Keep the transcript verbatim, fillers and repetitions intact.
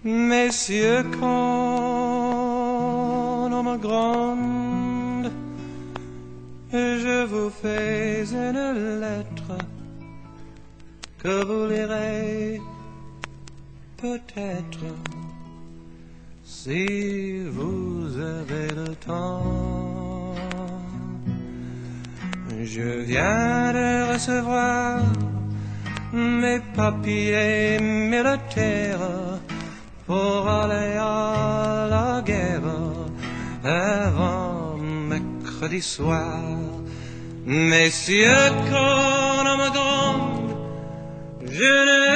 Messieurs, qu'on me gronde, je vous fais une lettre que vous lirez peut-être si vous avez le temps. Je viens de recevoir mes papiers militaires pour aller à la guerre avant mercredi soir. Messieurs, qu'on me gronde, je ne